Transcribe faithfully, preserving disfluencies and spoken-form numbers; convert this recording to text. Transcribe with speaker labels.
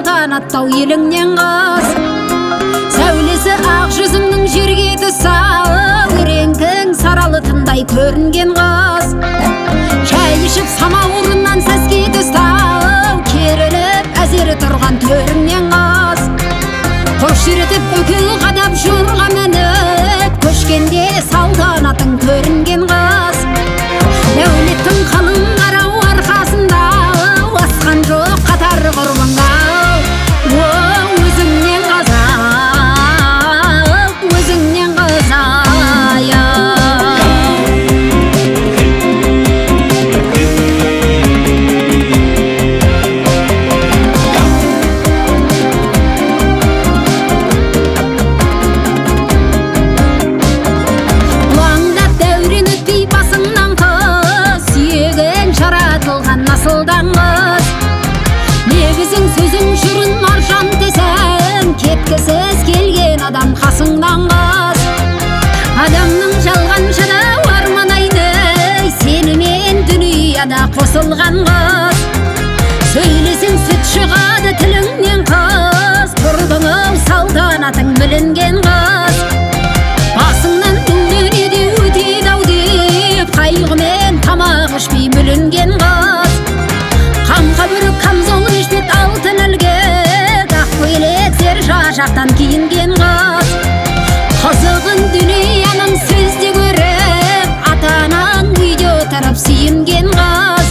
Speaker 1: салтанаттау еліңнен қыз. Сәулесі ақ жүзіңнің жерге түсау, реңкің саралытындай көрінген қыз. Шай ішіп самауырынан сәске тұстау, керіліп әзері тұрған төріңнен қыз. Қош жүретіп өкіл қадап жорға мініп, көшкенде салтанатың көрінген қыз. Дәулеттің қалың қарау арқасында, асқан жоқ қатар құрбыңға. Өзіңнен қазақ, өзіңнен қызай. Бұлаңдап дәурен өтпей басыңнан қыз, сүйегін жаратылған насылдан қыз. Негізің сөзің жүрін маржан десең, кеткісіз келген адам қасыңнан қыз. Адамның жалған жадау арман айдай, сенімен дүнияда қосылған қыз. Сөйлесең сүт шығады тіліңнен қыз, құрбыңың салтанатың білінген қыз. Басыңнан дүниеде өтеді-ау деп, қайғымен тамақ ішпей бүлінген қыз. Қамқа бүрік камзол ішпет алтын ілгек, ақ көйлек зер жақтан киінген қыз. Қызығын дүнияның сөзде көріп, ата-анаң үйде отырып сүйінген қыз.